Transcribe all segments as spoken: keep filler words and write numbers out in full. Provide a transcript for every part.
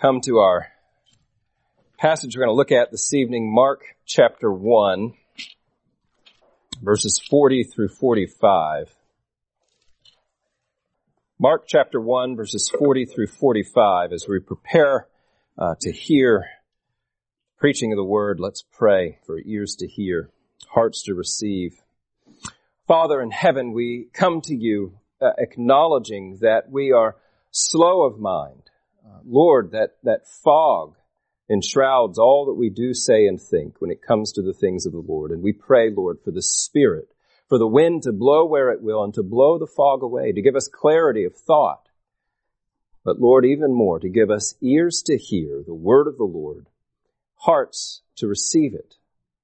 Come to our passage we're going to look at this evening, Mark chapter one, verses forty through forty-five. Mark chapter one, verses forty through forty-five. As we prepare uh, to hear preaching of the word, let's pray for ears to hear, hearts to receive. Father in heaven, we come to you uh, acknowledging that we are slow of mind. Uh, Lord, that, that fog enshrouds all that we do say and think when it comes to the things of the Lord. And we pray, Lord, for the Spirit, for the wind to blow where it will and to blow the fog away, to give us clarity of thought. But Lord, even more, to give us ears to hear the word of the Lord, hearts to receive it,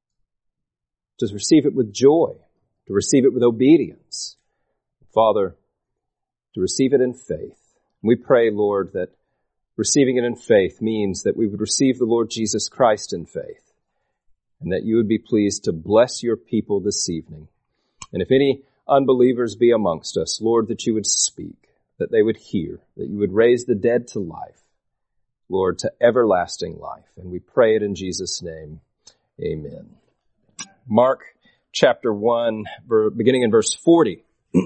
to receive it with joy, to receive it with obedience. Father, to receive it in faith. We pray, Lord, that receiving it in faith means that we would receive the Lord Jesus Christ in faith, and that you would be pleased to bless your people this evening. And if any unbelievers be amongst us, Lord, that you would speak, that they would hear, that you would raise the dead to life, Lord, to everlasting life. And we pray it in Jesus' name. Amen. Mark chapter one, beginning in verse forty.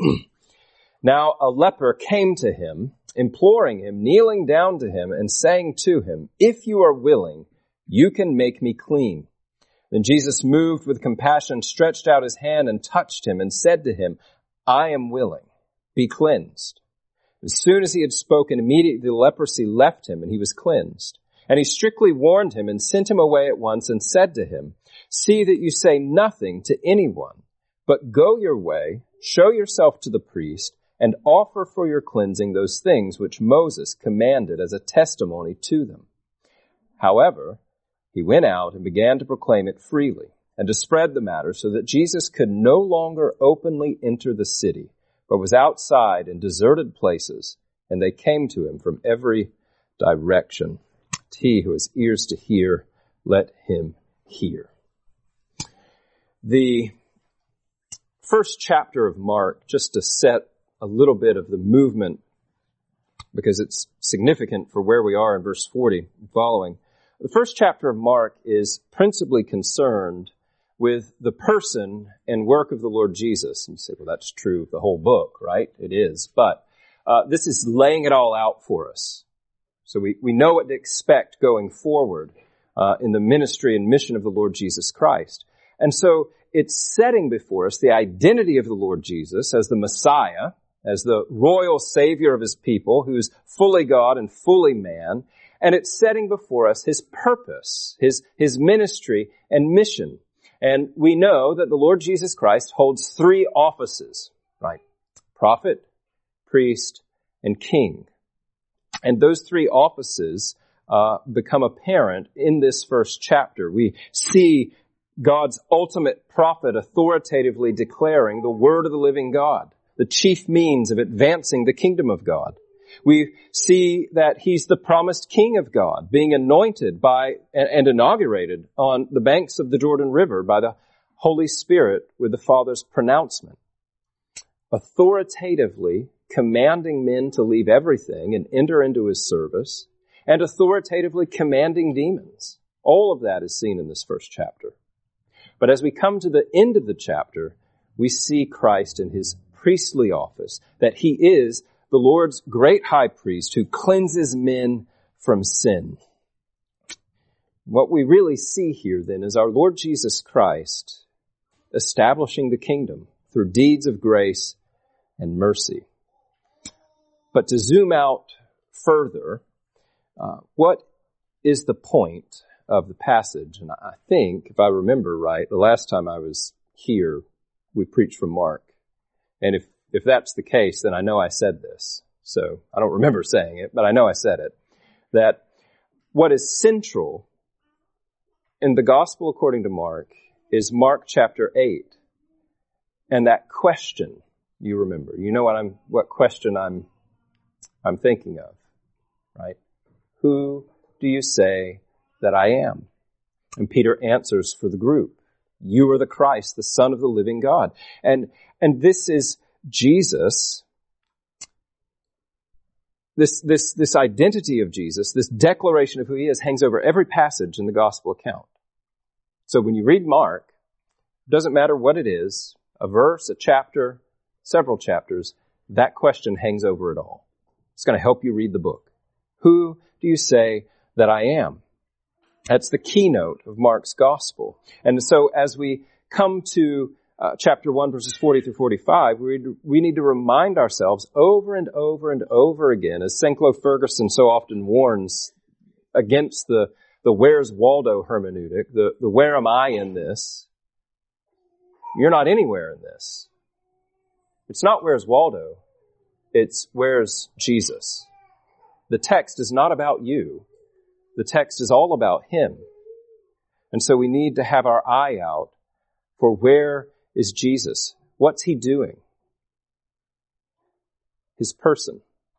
Now a leper came to him, imploring him, kneeling down to him, and saying to him, "If you are willing, you can make me clean." Then Jesus, moved with compassion, stretched out his hand and touched him and said to him, "I am willing, be cleansed." As soon as he had spoken, immediately the leprosy left him and he was cleansed. And he strictly warned him and sent him away at once and said to him, "See that you say nothing to anyone, but go your way, show yourself to the priest, and offer for your cleansing those things which Moses commanded as a testimony to them." However, he went out and began to proclaim it freely and to spread the matter, so that Jesus could no longer openly enter the city, but was outside in deserted places, and they came to him from every direction. He who has ears to hear, let him hear. The first chapter of Mark, just to set a little bit of the movement, because it's significant for where we are in verse forty and following. The first chapter of Mark is principally concerned with the person and work of the Lord Jesus. And you say, well, that's true of the whole book, right? It is. But uh, this is laying it all out for us. So we, we know what to expect going forward uh, in the ministry and mission of the Lord Jesus Christ. And so it's setting before us the identity of the Lord Jesus as the Messiah, as the royal Savior of his people, who's fully God and fully man. And it's setting before us his purpose, his, his ministry and mission. And we know that the Lord Jesus Christ holds three offices, right? Prophet, priest, and king. And those three offices uh, become apparent in this first chapter. We see God's ultimate prophet authoritatively declaring the word of the living God, the chief means of advancing the kingdom of God. We see that he's the promised king of God, being anointed by and inaugurated on the banks of the Jordan River by the Holy Spirit with the Father's pronouncement, authoritatively commanding men to leave everything and enter into his service, and authoritatively commanding demons. All of that is seen in this first chapter. But as we come to the end of the chapter, we see Christ in his priestly office, that he is the Lord's great high priest who cleanses men from sin. What we really see here then is our Lord Jesus Christ establishing the kingdom through deeds of grace and mercy. But to zoom out further, uh, what is the point of the passage? And I think, if I remember right, the last time I was here, we preached from Mark. And if, if that's the case, then I know I said this. So I don't remember saying it, but I know I said it. That what is central in the gospel according to Mark is Mark chapter eight. And that question, you remember. You know what I'm, what question I'm, I'm thinking of, right? Who do you say that I am? And Peter answers for the group. You are the Christ, the Son of the living God. And, and this is Jesus This, this, this identity of Jesus, this declaration of who he is, hangs over every passage in the gospel account. So when you read Mark, it doesn't matter what it is, a verse, a chapter, several chapters, that question hangs over it all. It's going to help you read the book. Who do you say that I am? That's the keynote of Mark's gospel. And so as we come to uh, chapter one, verses forty through forty-five, we, we need to remind ourselves over and over and over again, as Sinclair Ferguson so often warns against the, the where's Waldo hermeneutic, the, the where am I in this? You're not anywhere in this. It's not where's Waldo. It's where's Jesus. The text is not about you. The text is all about him. And so we need to have our eye out for where is Jesus? What's he doing? His person,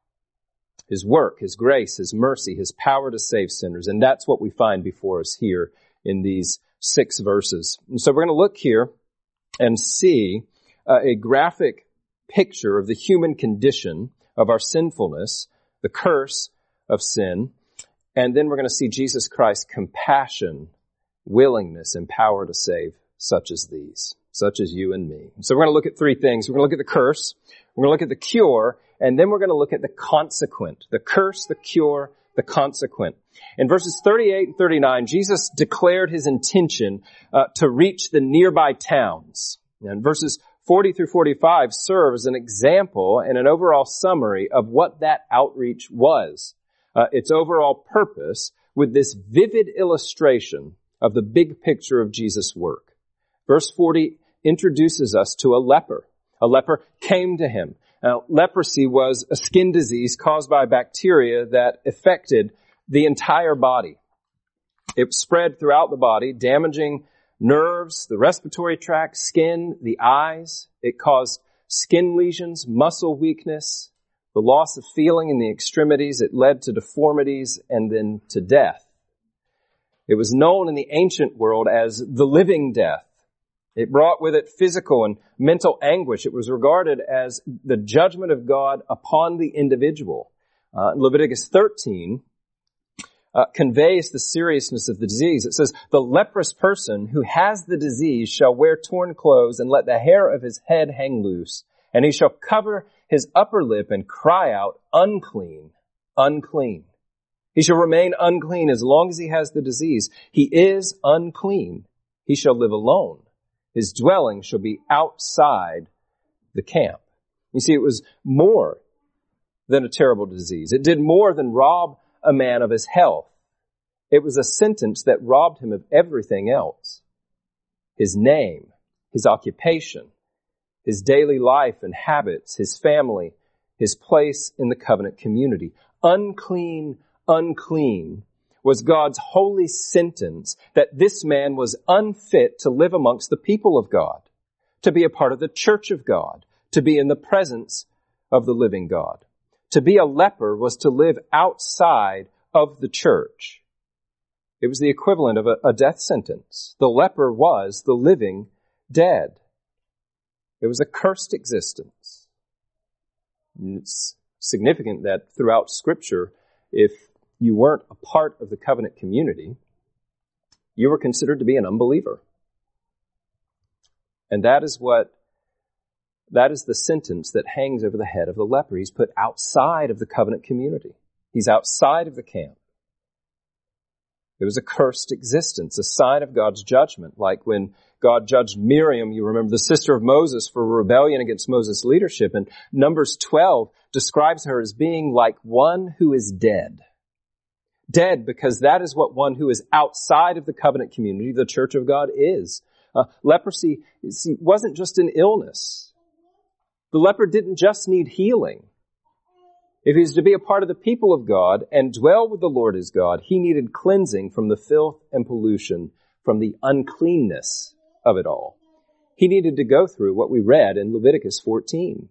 his work, his grace, his mercy, his power to save sinners. And that's what we find before us here in these six verses. And so we're going to look here and see uh, a graphic picture of the human condition, of our sinfulness, the curse of sin. And then we're going to see Jesus Christ's compassion, willingness, and power to save such as these, such as you and me. So we're going to look at three things. We're going to look at the curse, we're going to look at the cure, and then we're going to look at the consequent. The curse, the cure, the consequent. In verses thirty-eight and thirty-nine, Jesus declared his intention uh, to reach the nearby towns. And verses forty through forty-five serve as an example and an overall summary of what that outreach was. Uh, its overall purpose with this vivid illustration of the big picture of Jesus' work. Verse forty introduces us to a leper. A leper came to him. Now, leprosy was a skin disease caused by bacteria that affected the entire body. It spread throughout the body, damaging nerves, the respiratory tract, skin, the eyes. It caused skin lesions, muscle weakness, the loss of feeling in the extremities. It led to deformities and then to death. It was known in the ancient world as the living death. It brought with it physical and mental anguish. It was regarded as the judgment of God upon the individual. Uh, Leviticus thirteen uh, conveys the seriousness of the disease. It says, the leprous person who has the disease shall wear torn clothes and let the hair of his head hang loose, and he shall cover his upper lip and cry out, unclean, unclean. He shall remain unclean as long as he has the disease. He is unclean. He shall live alone. His dwelling shall be outside the camp. You see, it was more than a terrible disease. It did more than rob a man of his health. It was a sentence that robbed him of everything else. His name, his occupation, his daily life and habits, his family, his place in the covenant community. Unclean, unclean was God's holy sentence that this man was unfit to live amongst the people of God, to be a part of the church of God, to be in the presence of the living God. To be a leper was to live outside of the church. It was the equivalent of a, a death sentence. The leper was the living dead. It was a cursed existence. And it's significant that throughout Scripture, if you weren't a part of the covenant community, you were considered to be an unbeliever. And that is what, that is the sentence that hangs over the head of the leper. He's put outside of the covenant community. He's outside of the camp. It was a cursed existence, a sign of God's judgment, like when God judged Miriam, you remember, the sister of Moses, for rebellion against Moses' leadership. And Numbers twelve describes her as being like one who is dead. Dead because that is what one who is outside of the covenant community, the church of God, is. Uh, leprosy see, wasn't just an illness. The leper didn't just need healing. If he was to be a part of the people of God and dwell with the Lord his God, he needed cleansing from the filth and pollution, from the uncleanness of it all. He needed to go through what we read in Leviticus fourteen.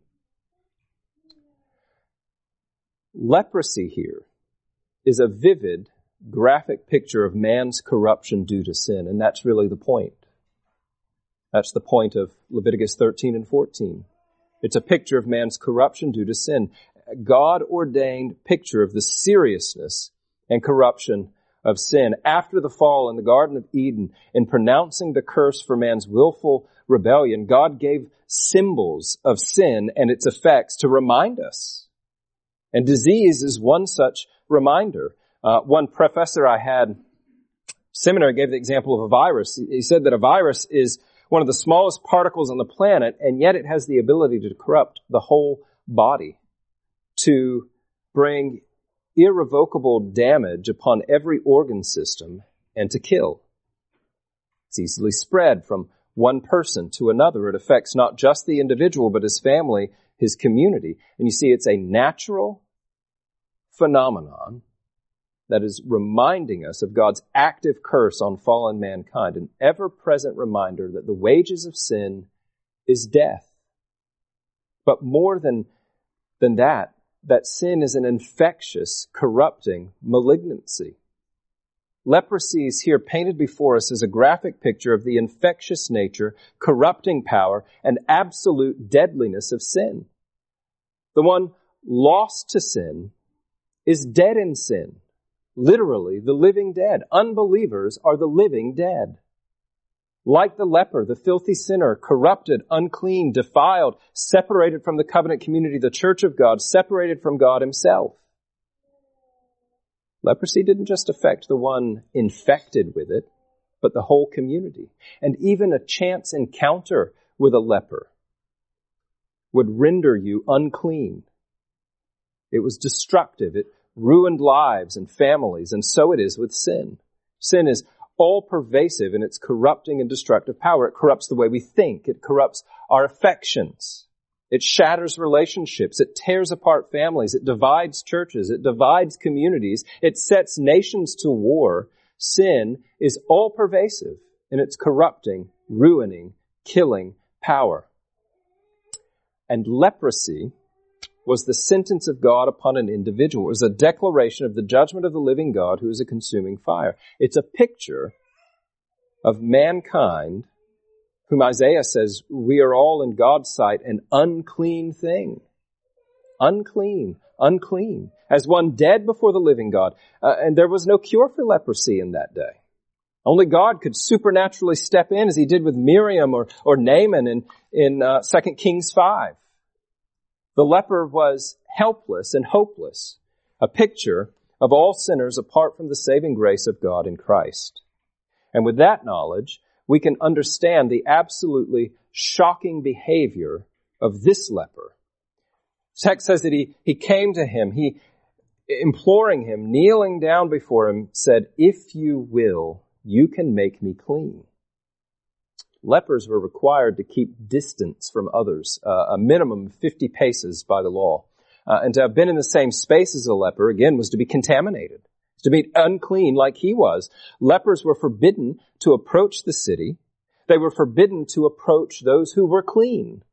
Leprosy here is a vivid, graphic picture of man's corruption due to sin, and that's really the point. That's the point of Leviticus thirteen and fourteen. It's a picture of man's corruption due to sin. God-ordained picture of the seriousness and corruption of sin. After the fall in the Garden of Eden, in pronouncing the curse for man's willful rebellion, God gave symbols of sin and its effects to remind us. And disease is one such reminder. Uh, one professor I had seminary gave the example of a virus. He said that a virus is one of the smallest particles on the planet, and yet it has the ability to corrupt the whole body, to bring irrevocable damage upon every organ system, and to kill. It's easily spread from one person to another. It affects not just the individual, but his family, his community. And you see, it's a natural phenomenon that is reminding us of God's active curse on fallen mankind, an ever-present reminder that the wages of sin is death. But more than, than that, that sin is an infectious, corrupting malignancy. Leprosy is here painted before us as a graphic picture of the infectious nature, corrupting power, and absolute deadliness of sin. The one lost to sin is dead in sin. Literally, the living dead. Unbelievers are the living dead. Like the leper, the filthy sinner, corrupted, unclean, defiled, separated from the covenant community, the church of God, separated from God himself. Leprosy didn't just affect the one infected with it, but the whole community. And even a chance encounter with a leper would render you unclean. It was destructive. It ruined lives and families, and so it is with sin. Sin is all-pervasive in its corrupting and destructive power. It corrupts the way we think. It corrupts our affections. It shatters relationships. It tears apart families. It divides churches. It divides communities. It sets nations to war. Sin is all-pervasive in its corrupting, ruining, killing power. And leprosy was the sentence of God upon an individual. It was a declaration of the judgment of the living God who is a consuming fire. It's a picture of mankind whom Isaiah says, we are all in God's sight an unclean thing. Unclean, unclean. As one dead before the living God. Uh, and there was no cure for leprosy in that day. Only God could supernaturally step in as he did with Miriam or, or Naaman in, in uh, Second Kings five. The leper was helpless and hopeless, a picture of all sinners apart from the saving grace of God in Christ. And with that knowledge, we can understand the absolutely shocking behavior of this leper. The text says that he, he came to him, he, imploring him, kneeling down before him, said, "If you will, you can make me clean." Lepers were required to keep distance from others, uh, a minimum of fifty paces by the law. Uh, and to have been in the same space as a leper, again, was to be contaminated, to be unclean like he was. Lepers were forbidden to approach the city. They were forbidden to approach those who were clean.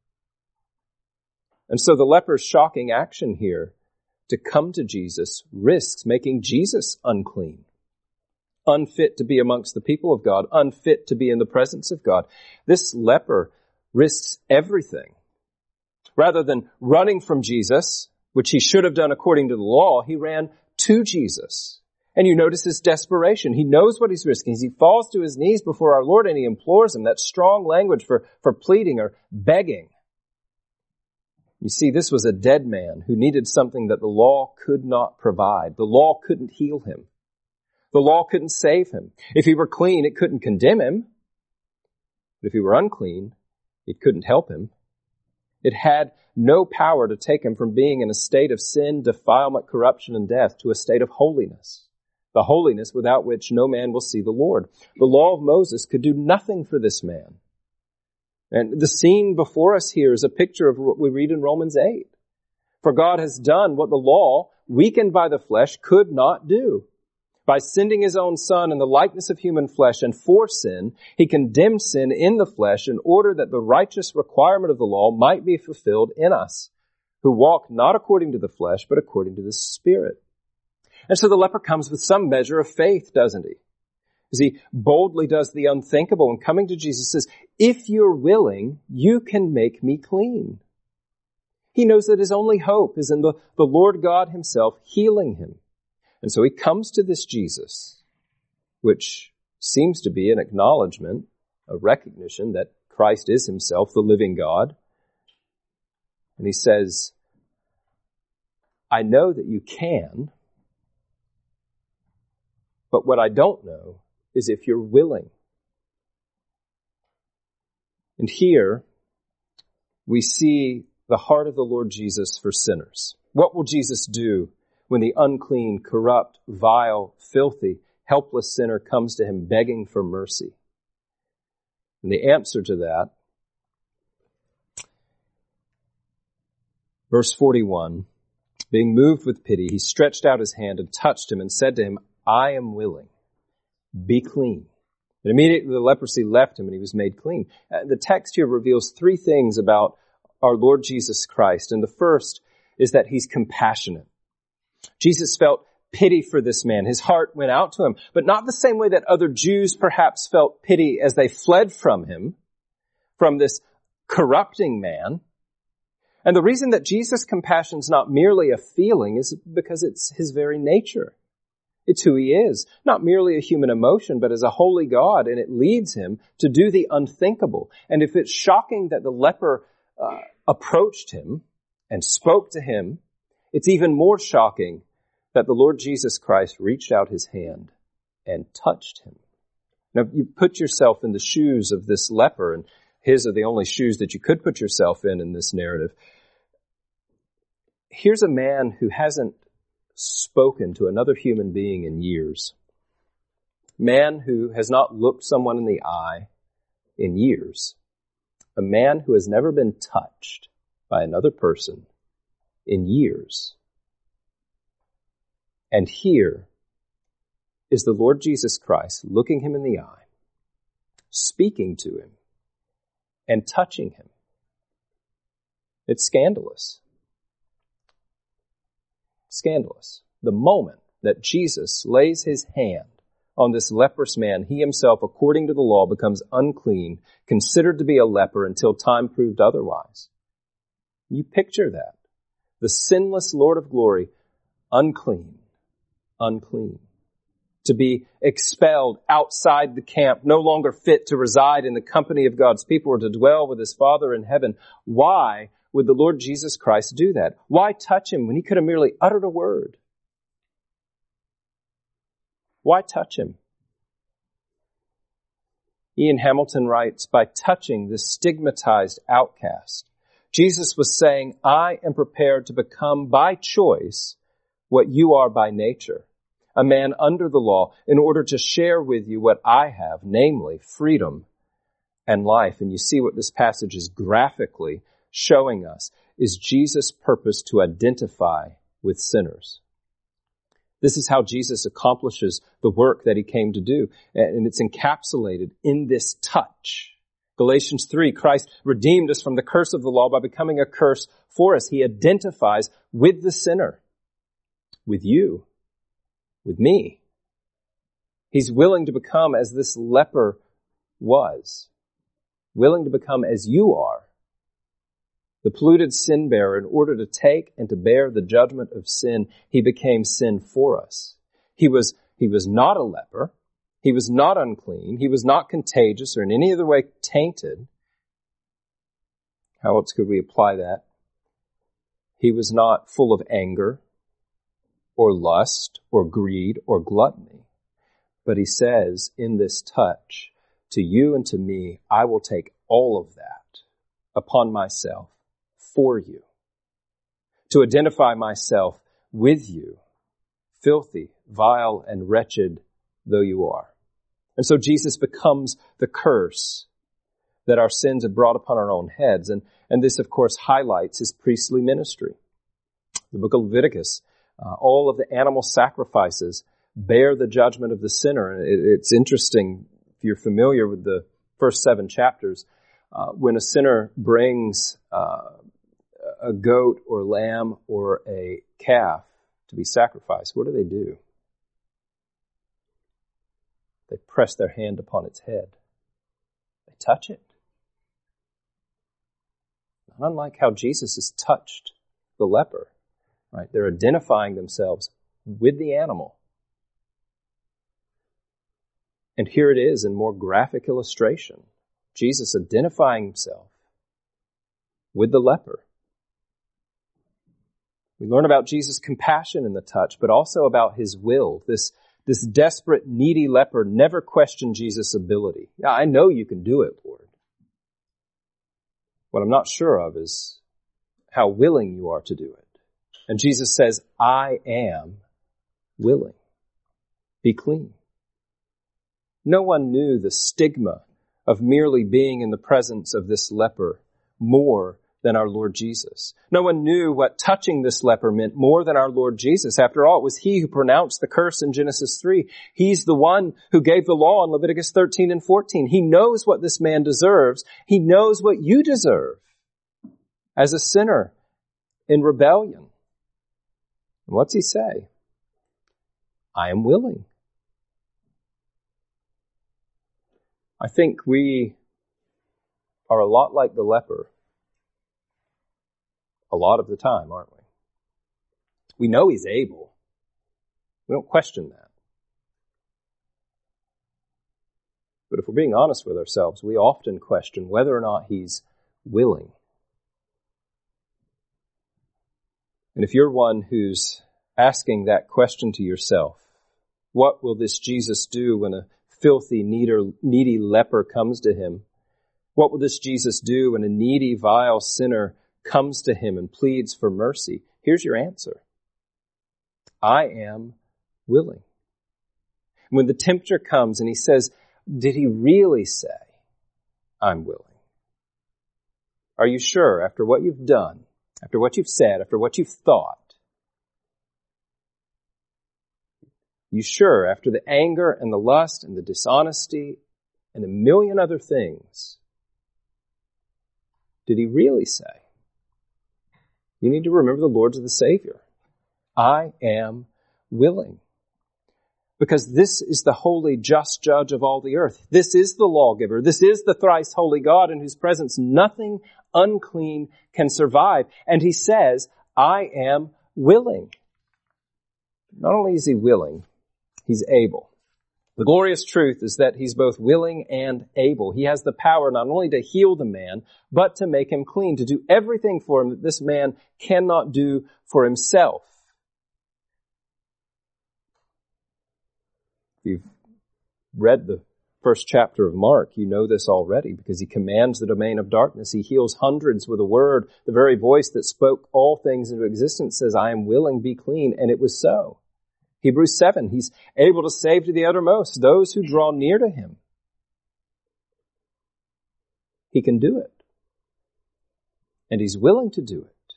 And so the leper's shocking action here to come to Jesus risks making Jesus unclean. Unfit to be amongst the people of God, unfit to be in the presence of God. This leper risks everything. Rather than running from Jesus, which he should have done according to the law, he ran to Jesus. And you notice his desperation. He knows what he's risking. He falls to his knees before our Lord and he implores him. That's strong language for, for pleading or begging. You see, this was a dead man who needed something that the law could not provide. The law couldn't heal him. The law couldn't save him. If he were clean, it couldn't condemn him. But if he were unclean, it couldn't help him. It had no power to take him from being in a state of sin, defilement, corruption, and death to a state of holiness. The holiness without which no man will see the Lord. The law of Moses could do nothing for this man. And the scene before us here is a picture of what we read in Romans eight. For God has done what the law, weakened by the flesh, could not do. By sending his own Son in the likeness of human flesh and for sin, he condemned sin in the flesh in order that the righteous requirement of the law might be fulfilled in us, who walk not according to the flesh, but according to the Spirit. And so the leper comes with some measure of faith, doesn't he? As he boldly does the unthinkable and coming to Jesus says, "If you're willing, you can make me clean." He knows that his only hope is in the, the Lord God himself healing him. And so he comes to this Jesus, which seems to be an acknowledgement, a recognition that Christ is himself the living God. And he says, I know that you can, but what I don't know is if you're willing. And here we see the heart of the Lord Jesus for sinners. What will Jesus do when the unclean, corrupt, vile, filthy, helpless sinner comes to him begging for mercy? And the answer to that, verse forty-one, being moved with pity, he stretched out his hand and touched him and said to him, I am willing, be clean. And immediately the leprosy left him and he was made clean. Uh, the text here reveals three things about our Lord Jesus Christ. And the first is that he's compassionate. Jesus felt pity for this man. His heart went out to him, but not the same way that other Jews perhaps felt pity as they fled from him, from this corrupting man. And the reason that Jesus' compassion is not merely a feeling is because it's his very nature. It's who he is, not merely a human emotion, but as a holy God, and it leads him to do the unthinkable. And if it's shocking that the leper uh, approached him and spoke to him, it's even more shocking that the Lord Jesus Christ reached out his hand and touched him. Now, you put yourself in the shoes of this leper, and his are the only shoes that you could put yourself in in this narrative. Here's a man who hasn't spoken to another human being in years. Man who has not looked someone in the eye in years. A man who has never been touched by another person in years. And here is the Lord Jesus Christ looking him in the eye, speaking to him, and touching him. It's scandalous. Scandalous. The moment that Jesus lays his hand on this leprous man, he himself, according to the law, becomes unclean, considered to be a leper until time proved otherwise. You picture that. The sinless Lord of glory, unclean, unclean. To be expelled outside the camp, no longer fit to reside in the company of God's people or to dwell with his Father in heaven. Why would the Lord Jesus Christ do that? Why touch him when he could have merely uttered a word? Why touch him? Ian Hamilton writes, by touching this stigmatized outcast, Jesus was saying, I am prepared to become by choice what you are by nature, a man under the law, in order to share with you what I have, namely freedom and life. And you see what this passage is graphically showing us is Jesus' purpose to identify with sinners. This is how Jesus accomplishes the work that he came to do, and it's encapsulated in this touch. Galatians three, Christ redeemed us from the curse of the law by becoming a curse for us. He identifies with the sinner, with you, with me. He's willing to become as this leper was, willing to become as you are, the polluted sin bearer. In order to take and to bear the judgment of sin, he became sin for us. He was, he was not a leper. He was not unclean. He was not contagious or in any other way tainted. How else could we apply that? He was not full of anger or lust or greed or gluttony. But he says in this touch, to you and to me, I will take all of that upon myself for you, to identify myself with you, filthy, vile, and wretched though you are. And so Jesus becomes the curse that our sins have brought upon our own heads. And, and this, of course, highlights his priestly ministry. The book of Leviticus, uh, all of the animal sacrifices bear the judgment of the sinner. And it, it's interesting, if you're familiar with the first seven chapters, uh, when a sinner brings uh, a goat or lamb or a calf to be sacrificed, what do they do? They press their hand upon its head. They touch it. Not unlike how Jesus is touched the leper, right? They're identifying themselves with the animal. And here it is in more graphic illustration. Jesus identifying himself with the leper. We learn about Jesus' compassion in the touch, but also about his will. This, this desperate, needy leper never questioned Jesus' ability. Yeah, I know you can do it, Lord. What I'm not sure of is how willing you are to do it. And Jesus says, I am willing. Be clean. No one knew the stigma of merely being in the presence of this leper more than our Lord Jesus. No one knew what touching this leper meant more than our Lord Jesus. After all, it was he who pronounced the curse in Genesis three. He's the one who gave the law in Leviticus thirteen and fourteen. He knows what this man deserves. He knows what you deserve as a sinner in rebellion. And what's he say? I am willing. I think we are a lot like the leper a lot of the time, aren't we? We know he's able. We don't question that. But if we're being honest with ourselves, we often question whether or not he's willing. And if you're one who's asking that question to yourself, what will this Jesus do when a filthy, needy leper comes to him? What will this Jesus do when a needy, vile sinner comes to him and pleads for mercy? Here's your answer. I am willing. When the tempter comes and he says, did he really say, I'm willing? Are you sure after what you've done, after what you've said, after what you've thought? You sure after the anger and the lust and the dishonesty and a million other things, did he really say? You need to remember the Lord's the Savior. I am willing. Because this is the holy, just judge of all the earth. This is the lawgiver. This is the thrice holy God in whose presence nothing unclean can survive. And he says, I am willing. Not only is he willing, he's able. The glorious truth is that he's both willing and able. He has the power not only to heal the man, but to make him clean, to do everything for him that this man cannot do for himself. If you've read the first chapter of Mark, you know this already, because he commands the domain of darkness. He heals hundreds with a word. The very voice that spoke all things into existence says, I am willing, be clean. And it was so. Hebrews seven, he's able to save to the uttermost those who draw near to him. He can do it. And he's willing to do it.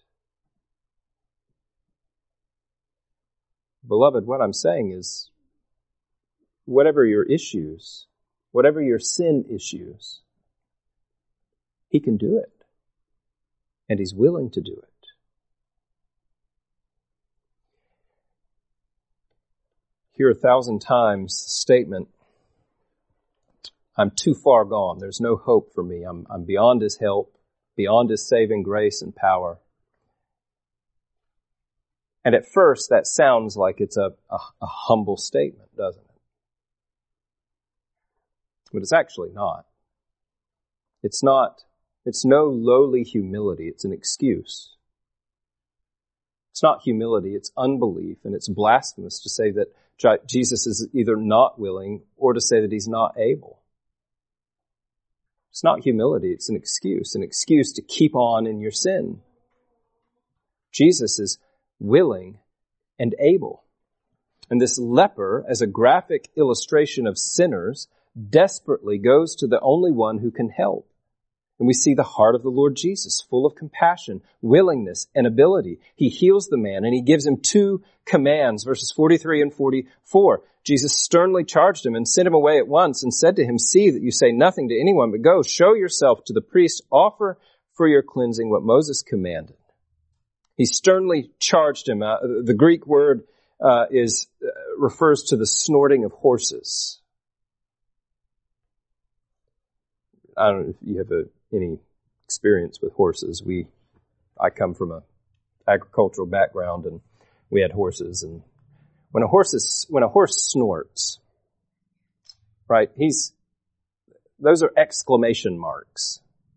Beloved, what I'm saying is, whatever your issues, whatever your sin issues, he can do it. And he's willing to do it. Hear a thousand times statement, I'm too far gone. There's no hope for me. I'm, I'm beyond his help, beyond his saving grace and power. And at first, that sounds like it's a, a, a humble statement, doesn't it? But it's actually not. It's not, it's no lowly humility. It's an excuse. It's not humility. It's unbelief. And it's blasphemous to say that Jesus is either not willing or to say that he's not able. It's not humility. It's an excuse, an excuse to keep on in your sin. Jesus is willing and able. And this leper, as a graphic illustration of sinners, desperately goes to the only one who can help. And we see the heart of the Lord Jesus, full of compassion, willingness, and ability. He heals the man, and he gives him two commands, verses forty-three and forty-four. Jesus sternly charged him and sent him away at once and said to him, see that you say nothing to anyone, but go, show yourself to the priest, offer for your cleansing what Moses commanded. He sternly charged him. Uh, the Greek word uh, is uh, refers to the snorting of horses. I don't know if you have a any experience with horses. We, I come from a agricultural background, and we had horses. And when a horse is, when a horse snorts, right, he's, those are exclamation marks.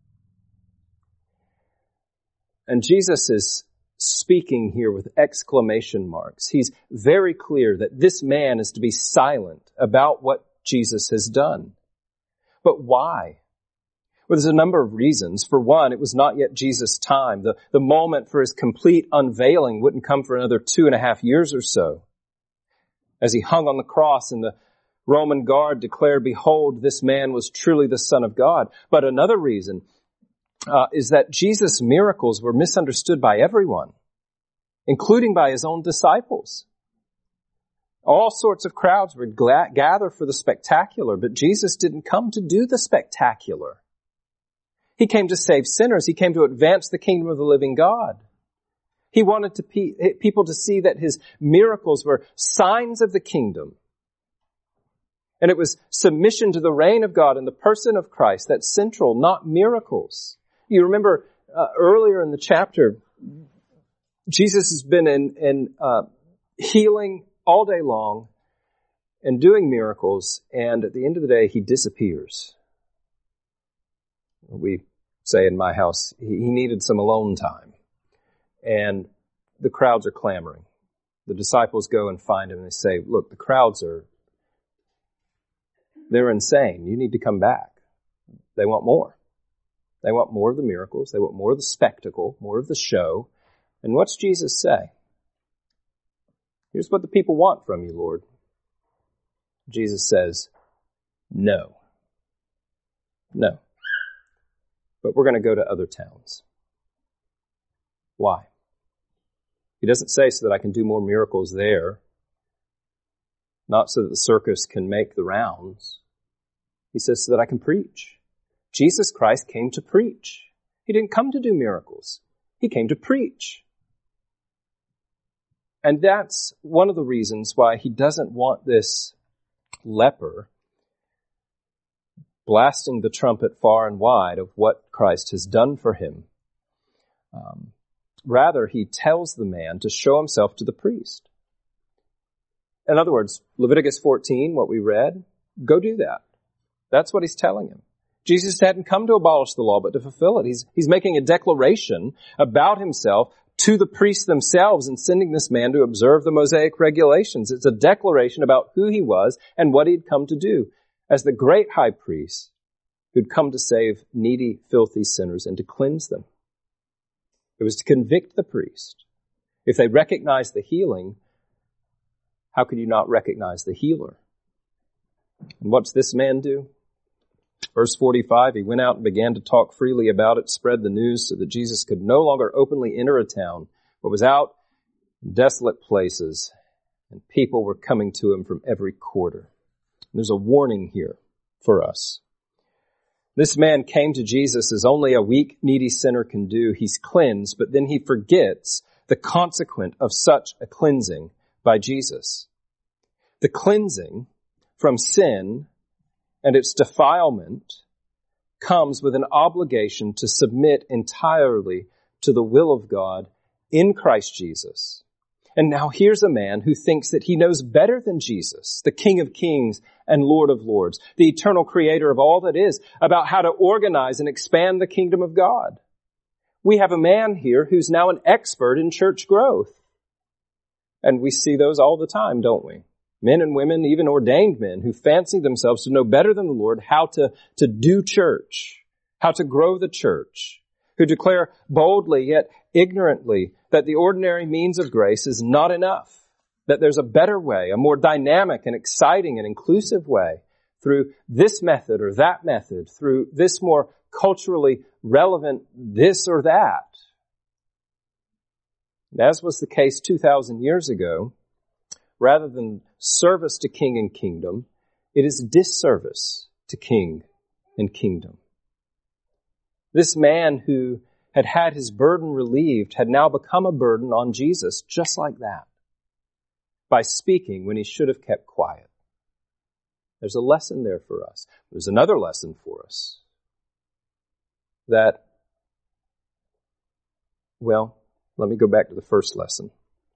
And Jesus is speaking here with exclamation marks. He's very clear that this man is to be silent about what Jesus has done. But why? Well, there's a number of reasons. For one, it was not yet Jesus' time. The, the moment for his complete unveiling wouldn't come for another two and a half years or so. As he hung on the cross and the Roman guard declared, "Behold, this man was truly the Son of God." But another reason uh, is that Jesus' miracles were misunderstood by everyone, including by his own disciples. All sorts of crowds would gla- gather for the spectacular, but Jesus didn't come to do the spectacular. He came to save sinners. He came to advance the kingdom of the living God. He wanted to pe- people to see that his miracles were signs of the kingdom. And it was submission to the reign of God in the person of Christ that's central, not miracles. You remember uh, earlier in the chapter, Jesus has been in, in uh, healing all day long and doing miracles, and at the end of the day, he disappears. We say in my house, he, he needed some alone time. And the crowds are clamoring. The disciples go and find him and they say, "Look, the crowds are, they're insane. You need to come back." They want more. They want more of the miracles. They want more of the spectacle, more of the show. And what's Jesus say? "Here's what the people want from you, Lord." Jesus says, "No. No. But we're going to go to other towns." Why? He doesn't say so that I can do more miracles there, not so that the circus can make the rounds. He says so that I can preach. Jesus Christ came to preach. He didn't come to do miracles. He came to preach. And that's one of the reasons why he doesn't want this leper blasting the trumpet far and wide of what Christ has done for him. Um, rather, he tells the man to show himself to the priest. In other words, Leviticus fourteen, what we read, go do that. That's what he's telling him. Jesus hadn't come to abolish the law, but to fulfill it. He's, he's making a declaration about himself to the priests themselves and sending this man to observe the Mosaic regulations. It's a declaration about who he was and what he'd come to do as the great high priest who'd come to save needy, filthy sinners and to cleanse them. It was to convict the priest. If they recognized the healing, how could you not recognize the healer? And what's this man do? Verse forty-five, he went out and began to talk freely about it, spread the news so that Jesus could no longer openly enter a town, but was out in desolate places, and people were coming to him from every quarter. And there's a warning here for us. This man came to Jesus as only a weak, needy sinner can do. He's cleansed, but then he forgets the consequence of such a cleansing by Jesus. The cleansing from sin and its defilement comes with an obligation to submit entirely to the will of God in Christ Jesus. And now here's a man who thinks that he knows better than Jesus, the King of Kings and Lord of Lords, the eternal creator of all that is, about how to organize and expand the kingdom of God. We have a man here who's now an expert in church growth. And we see those all the time, don't we? Men and women, even ordained men, who fancy themselves to know better than the Lord how to, to do church, how to grow the church, who declare boldly yet ignorantly that the ordinary means of grace is not enough, that there's a better way, a more dynamic and exciting and inclusive way through this method or that method, through this more culturally relevant this or that. And as was the case two thousand years ago, rather than service to king and kingdom, it is disservice to king and kingdom. This man who had had his burden relieved had now become a burden on Jesus just like that, by speaking when he should have kept quiet. There's a lesson there for us. There's another lesson for us. That, well, Let me go back to the first lesson.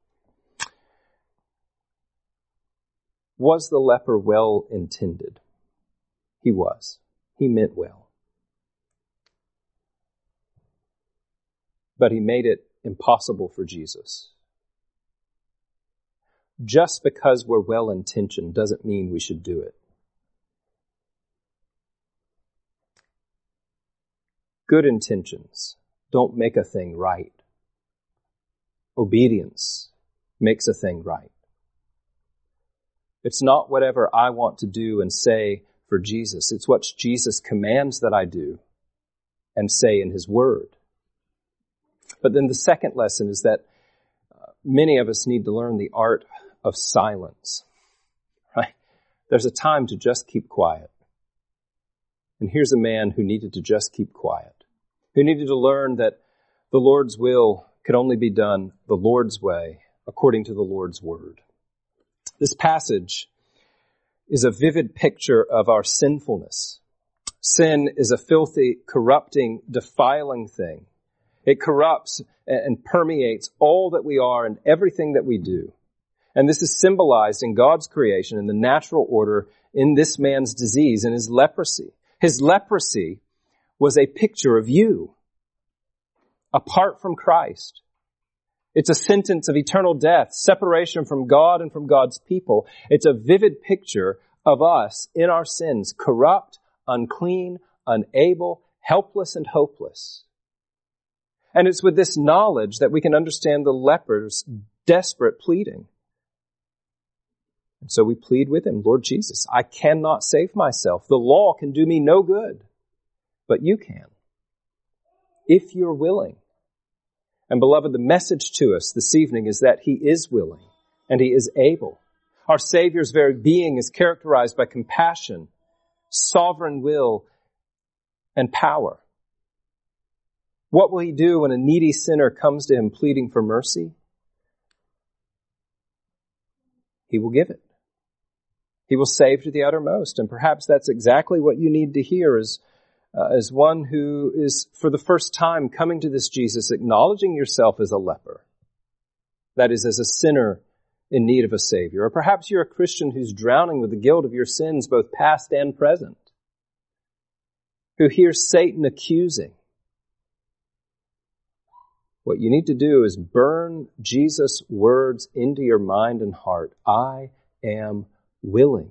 Was the leper well intended? He was. He meant well. But he made it impossible for Jesus. Just because we're well-intentioned doesn't mean we should do it. Good intentions don't make a thing right. Obedience makes a thing right. It's not whatever I want to do and say for Jesus. It's what Jesus commands that I do and say in his word. But then the second lesson is that uh, many of us need to learn the art of silence. Right? There's a time to just keep quiet. And here's a man who needed to just keep quiet, who needed to learn that the Lord's will could only be done the Lord's way, according to the Lord's word. This passage is a vivid picture of our sinfulness. Sin is a filthy, corrupting, defiling thing. It corrupts and permeates all that we are and everything that we do. And this is symbolized in God's creation, in the natural order, in this man's disease, in his leprosy. His leprosy was a picture of you, apart from Christ. It's a sentence of eternal death, separation from God and from God's people. It's a vivid picture of us in our sins, corrupt, unclean, unable, helpless, and hopeless. And it's with this knowledge that we can understand the leper's desperate pleading. And so we plead with him, Lord Jesus, I cannot save myself. The law can do me no good, but you can, if you're willing. And beloved, the message to us this evening is that he is willing and he is able. Our Savior's very being is characterized by compassion, sovereign will, and power. What will he do when a needy sinner comes to him pleading for mercy? He will give it. He will save to the uttermost. And perhaps that's exactly what you need to hear as, uh, as one who is for the first time coming to this Jesus, acknowledging yourself as a leper. That is, as a sinner in need of a Savior. Or perhaps you're a Christian who's drowning with the guilt of your sins, both past and present, who hears Satan accusing. What you need to do is burn Jesus' words into your mind and heart. I am willing.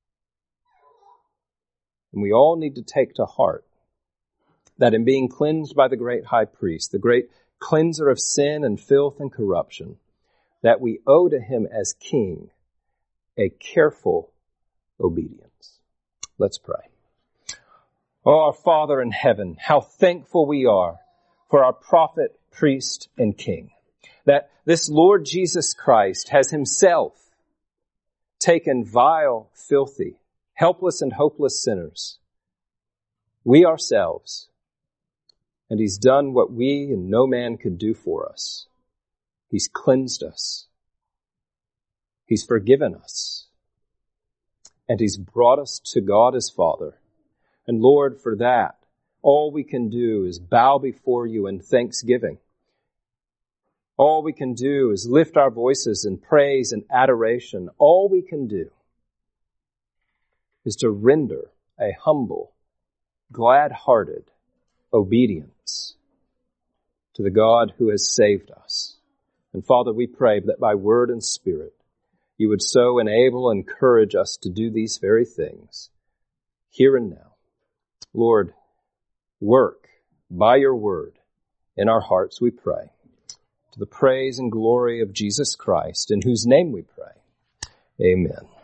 And we all need to take to heart that in being cleansed by the great high priest, the great cleanser of sin and filth and corruption, that we owe to him as king a careful obedience. Let's pray. Oh, our Father in heaven, how thankful we are for our prophet, priest, and king, that this Lord Jesus Christ has himself taken vile, filthy, helpless, and hopeless sinners, we ourselves, and he's done what we and no man could do for us. He's cleansed us. He's forgiven us. And he's brought us to God as Father. And Lord, for that, all we can do is bow before you in thanksgiving. All we can do is lift our voices in praise and adoration. All we can do is to render a humble, glad-hearted obedience to the God who has saved us. And Father, we pray that by word and spirit, you would so enable and encourage us to do these very things here and now. Lord, work by your word in our hearts, we pray, to the praise and glory of Jesus Christ, in whose name we pray. Amen.